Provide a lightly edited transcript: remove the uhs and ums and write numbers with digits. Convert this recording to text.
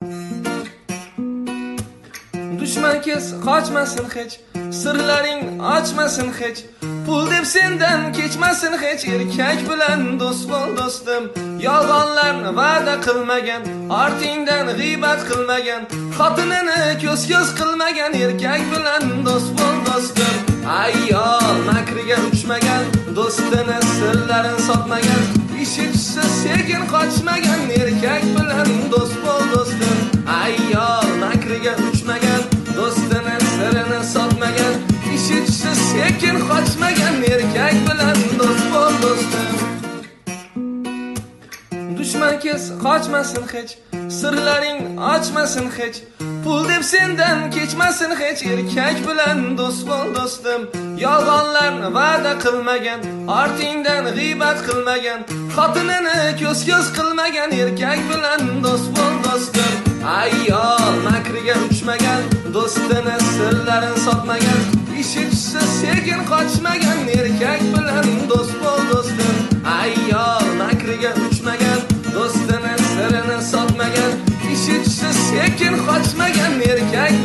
Dushman kes qochmasin hech, sirlaring ochmasin hech, pul deb sendan kechmasin hech. Erkak bilan do'st bo'l do'stim, yolg'onlarni va'da qilmagan, ortingdan g'iybat qilmagan, xotinini ko'z qilmagan. Erkak bilan do'st bo'l do'stim, ayol makriga uchmagan, do'stini sirlarini sotmagan, ishi tushsa sekin qochmagan. Erkak bilan do'st bo'l do'stim, ayol makriga uchmagan, do'stini sirini sotmagan, ishi tushsa sekin qochmagan. Erkak bilan do'st bo'l do'stim. Dushman kes qochmasin hech, sirlaring ochmasin hech, pul deb sendan kechmasin hech. Erkak bilan do'st bo'l do'stim, yolg'onlarni va'da qilmagan, ortingdan g'iybat qilmagan, xotinini ko'z qilmagan. Erkak bilan do'st bo'l do'stim, ayol makriga uchmagan, do'stini sirlarini sotmagan, ishi tushsa sekin qochmagan. Erkak bilan do'st bo'l do'stim, ayol makriga uchmagan, do'stini sirini sotmagan, ishi tushsa sekin qochmagan. Erkak